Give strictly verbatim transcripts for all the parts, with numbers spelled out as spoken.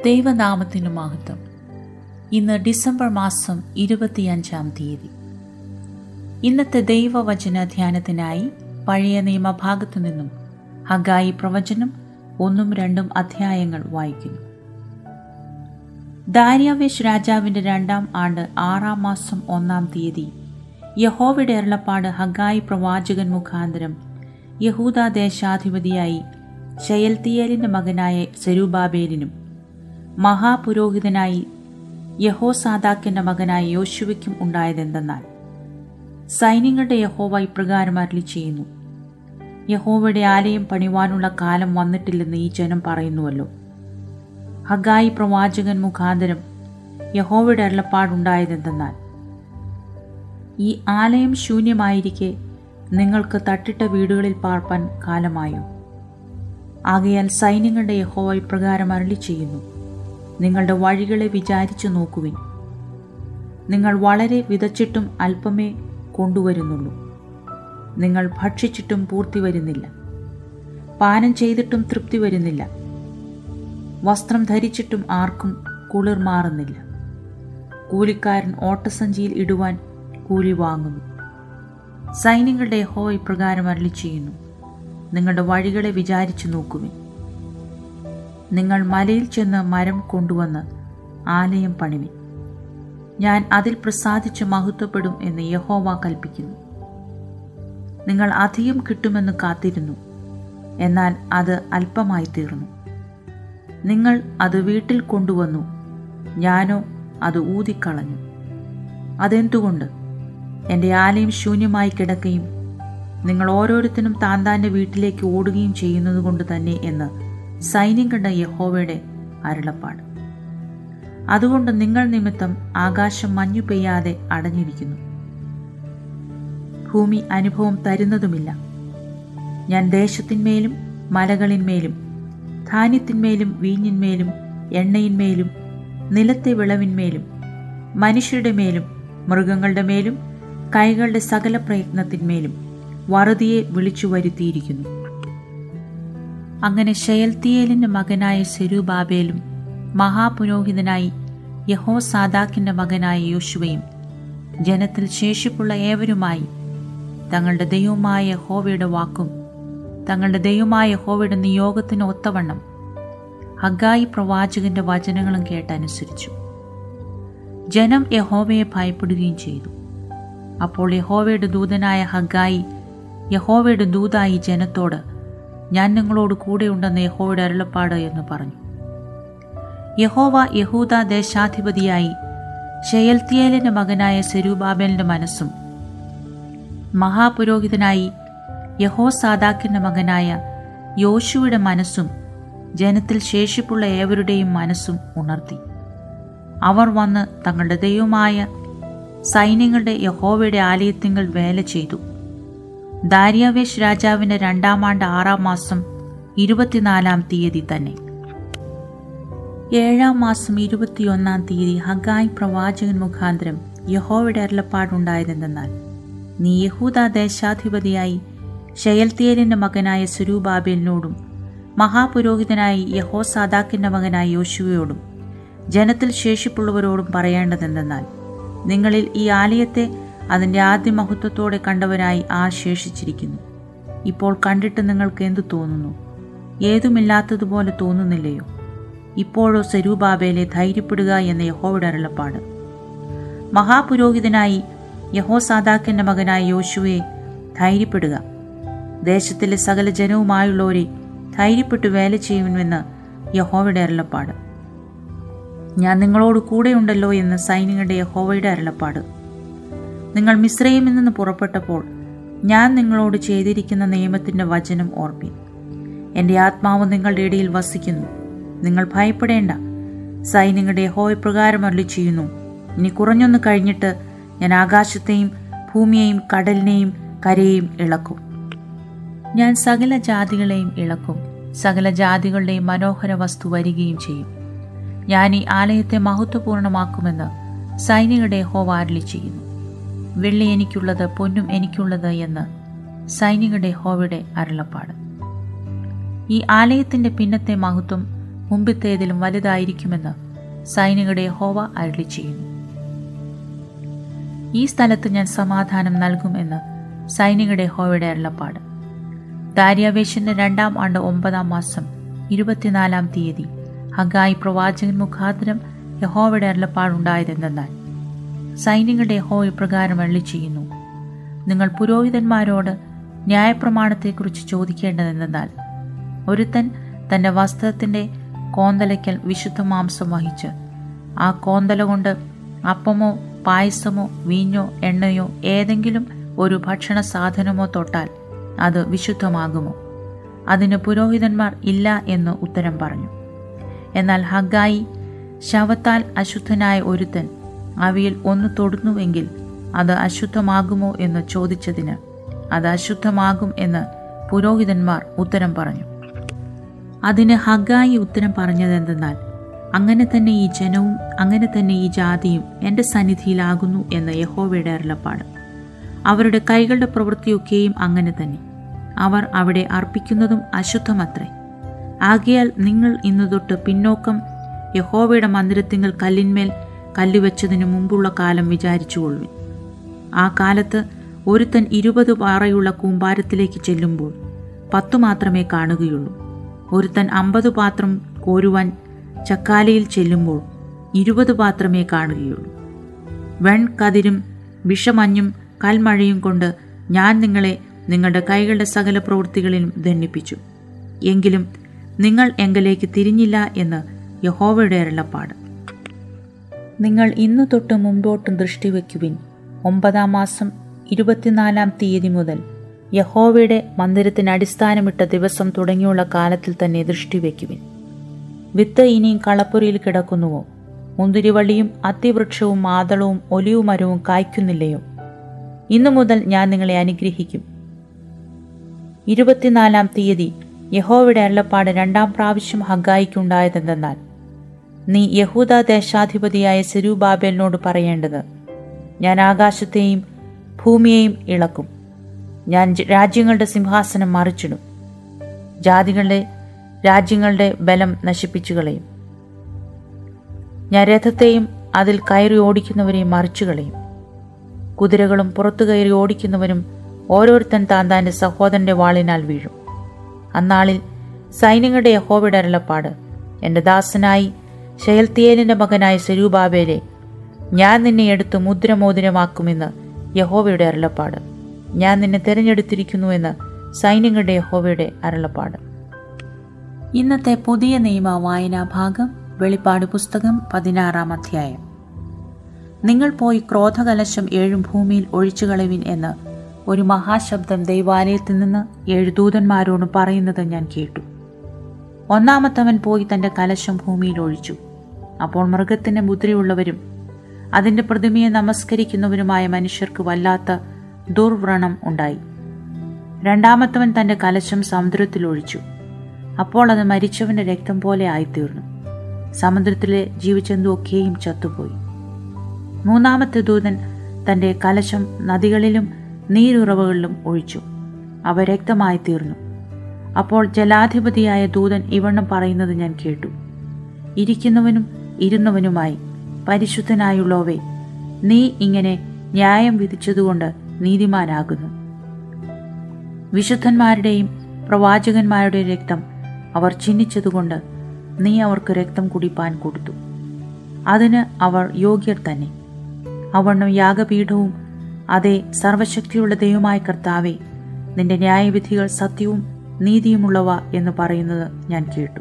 ദൈവനാമത്തിനു മഹത്വം. ഇന്ന് ഡിസംബർ മാസം ഇരുപത്തിയഞ്ചാം തീയതി. ഇന്നത്തെ ദൈവവചന ധ്യാനത്തിനായി പഴയ നിയമഭാഗത്തു നിന്നും ഹഗായി പ്രവചനം ഒന്നും രണ്ടും അധ്യായങ്ങൾ വായിക്കുന്നു. ദാര്യാവേശ് രാജാവിന്റെ രണ്ടാം ആണ്ട് ആറാം മാസം ഒന്നാം തീയതി യഹോവയുടെ അരുളപ്പാട് ഹഗായി പ്രവാചകൻ മുഖാന്തരം യഹൂദാ ദേശാധിപതിയായി ശയൽത്തിയേലിന്റെ മകനായ സെരുബാബേലിനും മഹാപുരോഹിതനായി യഹോസാദാക്കിന്റെ മകനായ യോശുവയ്ക്കും ഉണ്ടായതെന്തെന്നാൽ, സൈന്യങ്ങളുടെ യഹോവ ഇപ്രകാരം അരുളിച്ചെയ്യുന്നു, യഹോവയുടെ ആലയം പണിവാനുള്ള കാലം വന്നിട്ടില്ലെന്ന് ഈ ജനം പറയുന്നുവല്ലോ. ഹഗായി പ്രവാചകൻ മുഖാന്തരം യഹോവയുടെ അരുളപ്പാടുണ്ടായതെന്തെന്നാൽ, ഈ ആലയം ശൂന്യമായിരിക്കെ നിങ്ങൾക്ക് തട്ടിട്ട വീടുകളിൽ പാർപ്പാൻ കാലമായോ? ആകയാൽ സൈന്യങ്ങളുടെ യഹോവ ഇപ്രകാരം അരുളിച്ചെയ്യുന്നു, നിങ്ങളുടെ വഴികളെ വിചാരിച്ചു നോക്കുവിൻ. നിങ്ങൾ വളരെ വിതച്ചിട്ടും അല്പമേ കൊണ്ടുവരുന്നുള്ളൂ. നിങ്ങൾ ഭക്ഷിച്ചിട്ടും പൂർത്തി വരുന്നില്ല. പാനം ചെയ്തിട്ടും തൃപ്തി വരുന്നില്ല. വസ്ത്രം ധരിച്ചിട്ടും ആർക്കും കുളിർ മാറുന്നില്ല. കൂലിക്കാരൻ ഓട്ടസഞ്ചിയിൽ ഇടുവാൻ കൂലി വാങ്ങുന്നു. സൈന്യങ്ങളുടെ യഹോവ ഇപ്രകാരം അരുളിച്ചെയ്യുന്നു, നിങ്ങളുടെ വഴികളെ വിചാരിച്ചു നോക്കുവിൻ. നിങ്ങൾ മലയിൽ ചെന്ന് മരം കൊണ്ടുവന്ന് ആലയം പണിവിൻ. ഞാൻ അതിൽ പ്രസാദിച്ച് മഹത്വപ്പെടും എന്ന് യഹോവ കൽപ്പിക്കുന്നു. നിങ്ങൾ അധികം കിട്ടുമെന്ന് കാത്തിരുന്നു, എന്നാൽ അത് അല്പമായി തീർന്നു. നിങ്ങൾ അത് വീട്ടിൽ കൊണ്ടുവന്നു, ഞാനോ അത് ഊതിക്കളഞ്ഞു. അതെന്തുകൊണ്ട്? എൻ്റെ ആലയം ശൂന്യമായി കിടക്കുകയും നിങ്ങൾ ഓരോരുത്തരും താൻ താൻ്റെ വീട്ടിലേക്ക് ഓടുകയും ചെയ്യുന്നത് കൊണ്ട് തന്നെ എന്ന് സൈന്യങ്ങളുടെ യഹോവയുടെ അരുളപ്പാട്. അതുകൊണ്ട് നിങ്ങൾ നിമിത്തം ആകാശം മഞ്ഞു പെയ്യാതെ അടഞ്ഞിരിക്കുന്നു, ഭൂമി അനുഭവം തരുന്നതുമില്ല. ഞാൻ ദേശത്തിന്മേലും മലകളിന്മേലും ധാന്യത്തിന്മേലും വീഞ്ഞിന്മേലും എണ്ണയിന്മേലും നിലത്തെ വിളവിന്മേലും മനുഷ്യരുടെ മേലും മൃഗങ്ങളുടെ മേലും കൈകളുടെ സകല പ്രയത്നത്തിന്മേലും വറുതിയെ വിളിച്ചു വരുത്തിയിരിക്കുന്നു. അങ്ങനെ ശയൽത്തിയേലിന്റെ മകനായ സെരുബാബേലും മഹാപുരോഹിതനായി യഹോസാദാക്കിന്റെ മകനായ യോശുവയും ജനത്തിൽ ശേഷിപ്പുള്ള ഏവരുമായി തങ്ങളുടെ ദൈവമായ യഹോവയുടെ വാക്കും തങ്ങളുടെ ദൈവമായ യഹോവയുടെ നിയോഗത്തിന് ഒത്തവണ്ണം ഹഗായി പ്രവാചകന്റെ വചനങ്ങളും കേട്ടനുസരിച്ചു. ജനം യഹോവയെ ഭയപ്പെടുകയും ചെയ്തു. അപ്പോൾ യഹോവയുടെ ദൂതനായ ഹഗായി യഹോവയുടെ ദൂതായി ജനത്തോട്, ഞാൻ നിങ്ങളോട് കൂടെയുണ്ടെന്ന് യഹോവയുടെ അരുളപ്പാട് എന്ന് പറഞ്ഞു. യഹോവ യഹൂദാ ദേശാധിപതിയായി ശയൽത്തിയേലിന്റെ മകനായ സെരുബാബേലിന്റെ മനസ്സും മഹാപുരോഹിതനായി യഹോസാദാക്കിന്റെ മകനായ യോശുവയുടെ മനസ്സും ജനത്തിൽ ശേഷിപ്പുള്ള ഏവരുടെയും മനസ്സും ഉണർത്തി. അവർ വന്ന് തങ്ങളുടെ ദൈവമായ സൈന്യങ്ങളുടെ യഹോവയുടെ ആലയത്തിങ്കൽ വേല ചെയ്തു. ദാര്യാവേശ് രാജാവിന്റെ രണ്ടാം ആണ്ട് ആറാം മാസം ഇരുപത്തിനാലാം തീയതി തന്നെ. ഏഴാം മാസം ഇരുപത്തിയൊന്നാം തീയതി ഹഗായി പ്രവാചകൻ മുഖാന്തരം യഹോവയുടെ അരുളപ്പാടുണ്ടായതെന്നാൽ, നീ യഹൂദാ ദേശാധിപതിയായി ശയൽത്തിയേലിന്റെ മകനായ സെരുബാബേലിനോടും മഹാപുരോഹിതനായി യഹോസാദാക്കിന്റെ മകനായ യോശുവയോടും ജനത്തിൽ ശേഷിപ്പുള്ളവരോടും പറയേണ്ടതെന്തെന്നാൽ, നിങ്ങളിൽ ഈ ആലയത്തെ അതിൻ്റെ ആദ്യ മഹത്വത്തോടെ കണ്ടവരായി ആ ശേഷിച്ചിരിക്കുന്നു. ഇപ്പോൾ കണ്ടിട്ട് നിങ്ങൾക്ക് എന്തു തോന്നുന്നു? ഏതുമില്ലാത്തതുപോലെ തോന്നുന്നില്ലയോ? ഇപ്പോഴോ സെരുബാബേലെ ധൈര്യപ്പെടുക എന്ന യഹോവയുടെ അരുളപ്പാട്. മഹാപുരോഹിതനായി യഹോസാദാക്കിന്റെ മകനായ യോശുവയെ ധൈര്യപ്പെടുക. ദേശത്തിലെ സകല ജനവുമായുള്ളവരെ ധൈര്യപ്പെട്ടു വേല ചെയ്യുമെന്ന് യഹോവയുടെ അരുളപ്പാട്. ഞാൻ നിങ്ങളോട് കൂടെയുണ്ടല്ലോ എന്ന് സൈന്യങ്ങളുടെ യഹോവയുടെ അരുളപ്പാട്. നിങ്ങൾ മിസ്രയീമിൽ നിന്ന് പുറപ്പെട്ടപ്പോൾ ഞാൻ നിങ്ങളോട് ചെയ്തിരിക്കുന്ന നിയമത്തിന്റെ വചനം ഓർപ്പിൻ. എൻ്റെ ആത്മാവ് നിങ്ങളുടെ ഇടയിൽ വസിക്കുന്നു. നിങ്ങൾ ഭയപ്പെടേണ്ട. സൈന്യങ്ങളുടെ യഹോവ പ്രകാരം അരുളിച്ചെയ്യുന്നു, ഇനി കുറഞ്ഞൊന്ന് കഴിഞ്ഞിട്ട് ഞാൻ ആകാശത്തെയും ഭൂമിയെയും കടലിനെയും കരയെയും ഇളക്കും. ഞാൻ സകല ജാതികളെയും ഇളക്കും. സകല ജാതികളുടെയും മനോഹര വസ്തു വരികയും ചെയ്യും. ഞാൻ ഈ ആലയത്തെ മഹത്വപൂർണമാക്കുമെന്ന് സൈന്യങ്ങളുടെ യഹോവ അരുളിച്ചെയ്യുന്നു. വെള്ളി എനിക്കുള്ളത്, പൊന്നും എനിക്കുള്ളത് എന്ന് സൈന്യങ്ങളുടെ യഹോവയുടെ അരുളപ്പാട്. ഈ ആലയത്തിന്റെ പിന്നത്തെ മഹത്വം മുമ്പിത്തേതിലും വലുതായിരിക്കുമെന്ന് സൈനികരുടെ യഹോവ അരുളി ചെയ്യുന്നു. ഈ സ്ഥലത്ത് ഞാൻ സമാധാനം നൽകും എന്ന് സൈനികരുടെ യഹോവയുടെ അരുളപ്പാട്. ദാര്യാവേശിന്റെ രണ്ടാം ആണ്ട് ഒമ്പതാം മാസം ഇരുപത്തിനാലാം തീയതി ഹഗായി പ്രവാചകൻ മുഖാന്തരം യഹോവയുടെ അരുളപ്പാടുണ്ടായതെന്നാൽ, സൈനികരുടെ യഹോവ ഇപ്രകാരം അരുളി ചെയ്യുന്നു: നിങ്ങൾ പുരോഹിതന്മാരോട് ന്യായപ്രമാണത്തെക്കുറിച്ച് ചോദിക്കേണ്ടതെന്നാൽ, ഒരുത്തൻ തന്റെ വസ്ത്രത്തിന്റെ കോന്തലയ്ക്കൽ വിശുദ്ധ മാംസം വഹിച്ച് ആ കോന്തല കൊണ്ട് അപ്പമോ പായസമോ വീഞ്ഞോ എണ്ണയോ ഏതെങ്കിലും ഒരു ഭക്ഷണ സാധനമോ തൊട്ടാൽ അത് വിശുദ്ധമാകുമോ? അതിന് പുരോഹിതന്മാർ ഇല്ല എന്ന് ഉത്തരം പറഞ്ഞു. എന്നാൽ ഹഗായി, ശവത്താൽ അശുദ്ധനായ ഒരുത്തൻ അവയിൽ ഒന്ന് തൊടുന്നുവെങ്കിൽ അത് അശുദ്ധമാകുമോ എന്ന് ചോദിച്ചതിന്, അത് അശുദ്ധമാകും എന്ന് പുരോഹിതന്മാർ ഉത്തരം പറഞ്ഞു. അതിന് ഹഗായി ഉത്തരം പറഞ്ഞതെന്തെന്നാൽ, അങ്ങനെ തന്നെ ഈ ജനവും അങ്ങനെ തന്നെ ഈ ജാതിയും എൻ്റെ സന്നിധിയിലാകുന്നു എന്ന് യഹോവയുടെ അരുളപ്പാട്. അവരുടെ കൈകളുടെ പ്രവൃത്തിയൊക്കെയും അങ്ങനെ തന്നെ. അവർ അവിടെ അർപ്പിക്കുന്നതും അശുദ്ധമത്രേ. ആകയാൽ നിങ്ങൾ ഇന്നു തൊട്ട് പിന്നോക്കം യഹോവയുടെ മന്ദിരത്തിങ്കൽ കല്ലിന്മേൽ കല്ലുവെച്ചതിനു മുമ്പുള്ള കാലം വിചാരിച്ചുകൊള്ളുവിൻ. ആ കാലത്ത് ഒരുത്തൻ ഇരുപത് പാറയുള്ള കൂമ്പാരത്തിലേക്ക് ചെല്ലുമ്പോൾ പത്തു മാത്രമേ കാണുകയുള്ളൂ. ഒരുത്തൻ അമ്പത് പാത്രം കോരുവാൻ ചക്കാലയിൽ ചെല്ലുമ്പോൾ ഇരുപത് പാത്രമേ കാണുകയുള്ളൂ. വെൺകതിരും വിഷമഞ്ഞും കൽമഴയും കൊണ്ട് ഞാൻ നിങ്ങളെ നിങ്ങളുടെ കൈകളുടെ സകല പ്രവൃത്തികളിലും ദണ്ഡിപ്പിച്ചു. എങ്കിലും നിങ്ങൾ എങ്കലേക്ക് തിരിഞ്ഞില്ല എന്ന് യഹോവയുടെ അരുളപ്പാട്. നിങ്ങൾ ഇന്നു തൊട്ട് മുമ്പോട്ടും ദൃഷ്ടിവെക്കുവിൻ. ഒമ്പതാം മാസം ഇരുപത്തിനാലാം തീയതി മുതൽ യഹോവയുടെ മന്ദിരത്തിന് അടിസ്ഥാനമിട്ട ദിവസം തുടങ്ങിയുള്ള കാലത്തിൽ തന്നെ ദൃഷ്ടിവെക്കുവിൻ. വിത്ത് ഇനിയും കളപ്പുരയിൽ കിടക്കുന്നുവോ? മുന്തിരിവള്ളിയും അത്തിവൃക്ഷവും മാതളവും ഒലിവുമരവും കായ്ക്കുന്നില്ലയോ? ഇന്നു മുതൽ ഞാൻ നിങ്ങളെ അനുഗ്രഹിക്കും. ഇരുപത്തിനാലാം തീയതി യഹോവയുടെ അരുളപ്പാട് രണ്ടാം പ്രാവശ്യം ഹഗായിക്കുണ്ടായതെന്തെന്നാൽ, നീ യഹൂദ ദേശാധിപതിയായ സെരുബ്ബാബേലിനോട് പറയേണ്ടത്, ഞാൻ ആകാശത്തെയും ഭൂമിയെയും ഇളക്കും. ഞാൻ രാജ്യങ്ങളുടെ സിംഹാസനം മറിച്ചിടും. ജാതികളുടെ രാജ്യങ്ങളുടെ ബലം നശിപ്പിച്ചു കളയും. ഞാൻ രഥത്തെയും അതിൽ കയറി ഓടിക്കുന്നവരെയും മറിച്ചു കളയും. കുതിരകളും പുറത്തു കയറി ഓടിക്കുന്നവരും ഓരോരുത്തൻ താൻ താൻ്റെ സഹോദരന്റെ വാളിനാൽ വീഴും. അന്നാളിൽ സൈന്യങ്ങളുടെ യഹോവയുടെ അരുളപ്പാട്, എൻ്റെ ദാസനായി ശെയൽത്തിയേലിന്റെ മകനായ സെരുബ്ബാബേലേ, ഞാൻ നിന്നെ എടുത്ത് മുദ്രമോതിരമാക്കുമെന്ന് യഹോവയുടെ അരുളപ്പാട്. ഞാൻ നിന്നെ തിരഞ്ഞെടുത്തിരിക്കുന്നുവെന്ന് സൈന്യങ്ങളുടെ യഹോവയുടെ അരുളപ്പാട്. ഇന്നത്തെ പുതിയ നിയമ വായനാ ഭാഗം വെളിപ്പാട് പുസ്തകം പതിനാറാം അധ്യായം. നിങ്ങൾ പോയി ക്രോധകലശം ഏഴും ഭൂമിയിൽ ഒഴിച്ചു കളവിൻ എന്ന് ഒരു മഹാശബ്ദം ദൈവാലയത്തിൽ നിന്ന് ഏഴു ദൂതന്മാരോട് പറയുന്നത് ഞാൻ കേട്ടു. ഒന്നാമത്തവൻ പോയി തൻ്റെ കലശം ഭൂമിയിൽ ഒഴിച്ചു. അപ്പോൾ മൃഗത്തിന് മുദ്രയുള്ളവരും അതിൻ്റെ പ്രതിമയെ നമസ്കരിക്കുന്നവരുമായ മനുഷ്യർക്ക് വല്ലാത്ത ദുർവ്രണം ഉണ്ടായി. രണ്ടാമത്തവൻ തൻ്റെ കലശം സമുദ്രത്തിൽ ഒഴിച്ചു. അപ്പോൾ അത് മരിച്ചവന്റെ രക്തം പോലെ ആയിത്തീർന്നു. സമുദ്രത്തിലെ ജീവജന്തുവൊക്കെയും ചത്തുപോയി. മൂന്നാമത്തെ ദൂതൻ തൻ്റെ കലശം നദികളിലും നീരുറവുകളിലും ഒഴിച്ചു. അവ രക്തമായി തീർന്നു. അപ്പോൾ ജലാധിപതിയായ ദൂതൻ ഇവണ്ണം പറയുന്നത് ഞാൻ കേട്ടു: ഇരിക്കുന്നവനും ഇരുന്നവനുമായി പരിശുദ്ധനായുള്ളോവേ, നീ ഇങ്ങനെ ന്യായം വിധിച്ചതുകൊണ്ട് നീതിമാനാകുന്നു. വിശുദ്ധന്മാരുടെയും പ്രവാചകന്മാരുടെയും രക്തം അവർ ചിഹ്നിച്ചതുകൊണ്ട് നീ അവർക്ക് രക്തം കുടിപ്പാൻ കൊടുത്തു. അതിന് അവർ യോഗ്യർ തന്നെ. അവണ്ണം യാഗപീഠവും അതേ സർവശക്തിയുള്ള ദൈവമായ കർത്താവേ, നിന്റെ ന്യായവിധികൾ സത്യവും നീതിയുമുള്ളവ എന്ന് പറയുന്നത് ഞാൻ കേട്ടു.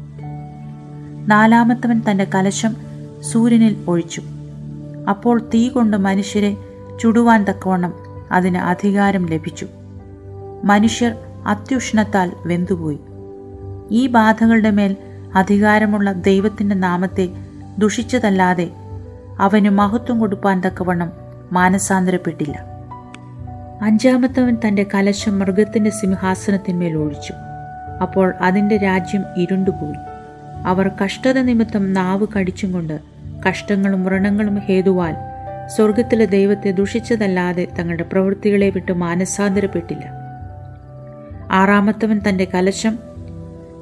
നാലാമത്തവൻ തന്റെ കലശം സൂര്യനിൽ ഒഴിച്ചു. അപ്പോൾ തീ കൊണ്ട് മനുഷ്യരെ ചുടുവാൻ തക്കവണ്ണം അതിന് അധികാരം ലഭിച്ചു. മനുഷ്യർ അത്യുഷ്ണത്താൽ വെന്തുപോയി. ഈ ബാധകളുടെ മേൽ അധികാരമുള്ള ദൈവത്തിന്റെ നാമത്തെ ദുഷിച്ചതല്ലാതെ അവന് മഹത്വം കൊടുപ്പാൻ തക്കവണ്ണം മാനസാന്തരപ്പെട്ടില്ല. അഞ്ചാമത്തവൻ തന്റെ കലശം മൃഗത്തിന്റെ സിംഹാസനത്തിന്മേൽ ഒഴിച്ചു. അപ്പോൾ അതിന്റെ രാജ്യം ഇരുണ്ടുപോയി. അവർ കഷ്ടത നിമിത്തം നാവ് കടിച്ചും കൊണ്ട് കഷ്ടങ്ങളും വ്രണങ്ങളും ഹേതുവാൽ സ്വർഗത്തിലെ ദൈവത്തെ ദുഷിച്ചതല്ലാതെ തങ്ങളുടെ പ്രവൃത്തികളെ വിട്ട് മാനസാന്തരപ്പെട്ടില്ല. ആറാമത്തവൻ തന്റെ കലശം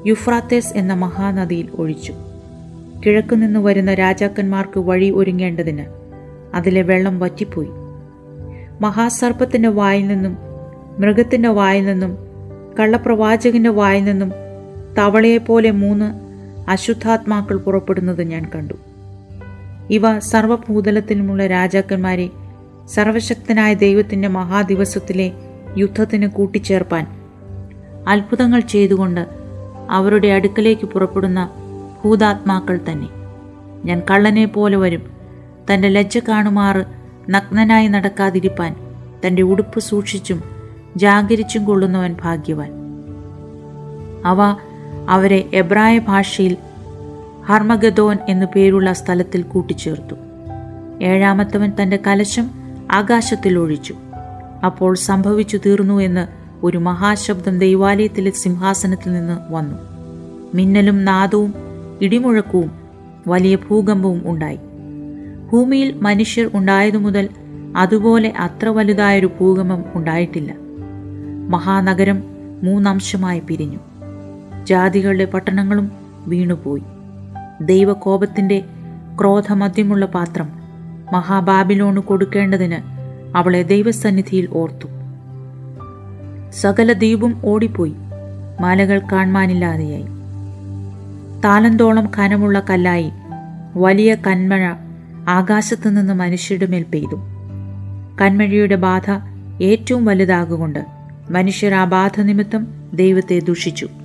യുഫ്രാത്തേസ് എന്ന മഹാനദിയിൽ ഒഴിച്ചു. കിഴക്കുനിന്ന് വരുന്ന രാജാക്കന്മാർക്ക് വഴി ഒരുങ്ങേണ്ടതിന് അതിലെ വെള്ളം വറ്റിപ്പോയി. മഹാസർപ്പത്തിൻ്റെ വായിൽ നിന്നും മൃഗത്തിൻ്റെ വായിൽ നിന്നും കള്ളപ്രവാചകന്റെ വായിൽ നിന്നും തവളയെപ്പോലെ മൂന്ന് അശുദ്ധാത്മാക്കൾ പുറപ്പെടുന്നത് ഞാൻ കണ്ടു. ഇവ സർവഭൂതലത്തിലുമുള്ള രാജാക്കന്മാരെ സർവശക്തനായ ദൈവത്തിൻ്റെ മഹാദിവസത്തിലെ യുദ്ധത്തിന് കൂട്ടിച്ചേർപ്പാൻ അത്ഭുതങ്ങൾ ചെയ്തുകൊണ്ട് അവരുടെ അടുക്കലേക്ക് പുറപ്പെടുന്ന ഭൂതാത്മാക്കൾ തന്നെ. ഞാൻ കള്ളനെ പോലെ വരും. തൻ്റെ ലജ്ജ കാണുമാറ് നഗ്നനായി നടക്കാതിരിപ്പാൻ തൻ്റെ ഉടുപ്പ് സൂക്ഷിച്ചും ജാഗരിച്ചും കൊള്ളുന്നവൻ ഭാഗ്യവാൻ. അവ അവരെ എബ്രായ ഭാഷയിൽ ഹർമഗദോൻ എന്നു പേരുള്ള സ്ഥലത്തിൽ കൂട്ടിച്ചേർത്തു. ഏഴാമത്തവൻ തൻ്റെ കലശം ആകാശത്തിൽ ഒഴിച്ചു. അപ്പോൾ സംഭവിച്ചു തീർന്നു എന്ന് ഒരു മഹാശബ്ദം ദൈവാലയത്തിലെ സിംഹാസനത്തിൽ നിന്ന് വന്നു. മിന്നലും നാദവും ഇടിമുഴക്കവും വലിയ ഭൂകമ്പവും ഉണ്ടായി. ഭൂമിയിൽ മനുഷ്യർ ഉണ്ടായതു മുതൽ അതുപോലെ അത്ര വലുതായൊരു ഭൂകമ്പം ഉണ്ടായിട്ടില്ല. മഹാനഗരം മൂന്നംശമായി പിരിഞ്ഞു. ജാതികളുടെ പട്ടണങ്ങളും വീണുപോയി. ദൈവകോപത്തിൻ്റെ ക്രോധമദ്യമുള്ള പാത്രം മഹാബാബിലോണ് കൊടുക്കേണ്ടതിന് അവളെ ദൈവസന്നിധിയിൽ ഓർത്തു. സകല ദ്വീപും ഓടിപ്പോയി, മലകൾ കാൺമാനില്ലാതെയായി. താലന്തോളം കനമുള്ള കല്ലായി വലിയ കന്മഴ ആകാശത്തു നിന്ന് മനുഷ്യരുടെ മേൽ പെയ്തു. കന്മഴയുടെ ബാധ ഏറ്റവും വലുതാകൊണ്ട് മനുഷ്യർ ആ ബാധ നിമിത്തം ദൈവത്തെ ദുഷിച്ചു.